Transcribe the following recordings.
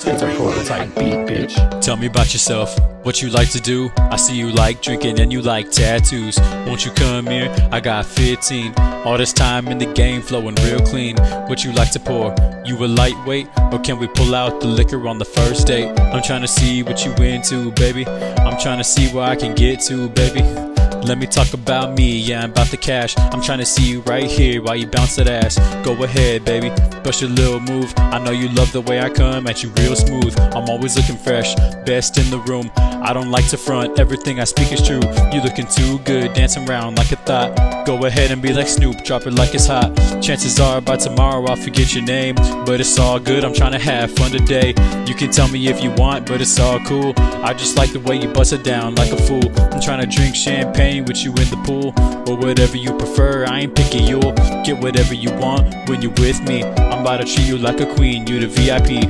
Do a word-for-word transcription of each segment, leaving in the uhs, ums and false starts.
It's a prototype beat, bitch. Tell me about yourself, what you like to do. I see you like drinking and you like tattoos. Won't you come here? I got fifteen. All this time in the game flowing real clean. What you like to pour? You a lightweight? Or can we pull out the liquor on the first date? I'm trying to see what you into, baby. I'm trying to see where I can get to, baby. Let me talk about me, yeah, I'm about the cash. I'm trying to see you right here while you bounce that ass. Go ahead, baby, bust your little move. I know you love the way I come at you real smooth. I'm always looking fresh, best in the room. I don't like to front, everything I speak is true. You looking too good, dancing around like a thought. Go ahead and be like Snoop, drop it like it's hot. Chances are by tomorrow I'll forget your name, but it's all good, I'm trying to have fun today. You can tell me if you want, but it's all cool. I just like the way you bust it down like a fool. I'm trying to drink champagne with you in the pool, or whatever you prefer. I ain't picky, you'll get whatever you want when you're with me. I'm about to treat you like a queen, you the V I P.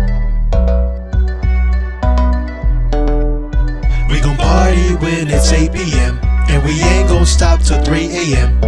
We gon' party when it's eight P M and we ain't gon' stop till three A M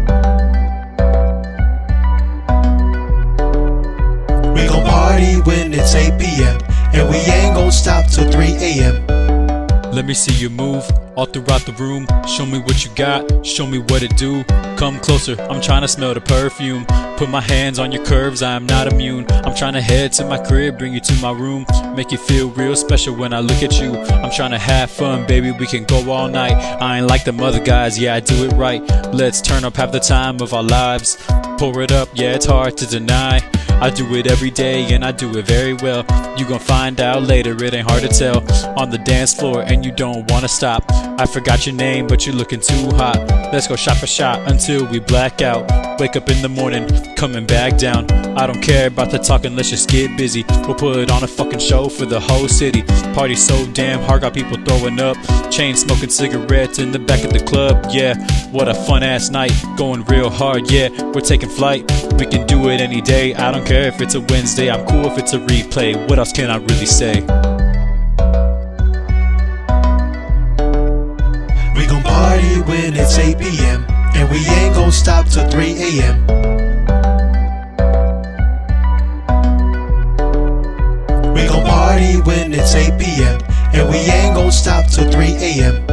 We gon' party when it's eight P M and we ain't gon' stop till three A M Let me see you move all throughout the room. Show me what you got, show me what it do. Come closer, I'm trying to smell the perfume. Put my hands on your curves, I am not immune. I'm trying to head to my crib, bring you to my room. Make you feel real special when I look at you. I'm trying to have fun, baby, we can go all night. I ain't like them other guys, yeah, I do it right. Let's turn up, have the time of our lives. Pour it up, yeah, it's hard to deny. I do it every day and I do it very well. You gon' find out later, it ain't hard to tell. On the dance floor and you don't wanna stop. I forgot your name but you're looking too hot. Let's go shot for shot until we black out. Wake up in the morning, coming back down. I don't care about the talking, let's just get busy. We'll put on a fucking show for the whole city. Party so damn hard, got people throwing up. Chain smoking cigarettes in the back of the club. Yeah, what a fun ass night, going real hard. Yeah, we're taking flight, we can do it any day. I don't care if it's a Wednesday, I'm cool if it's a replay. What else can I really say? We gon' party when it's eight P M and we ain't gon' stop till three A M We gon' party when it's eight P M and we ain't gon' stop till three A M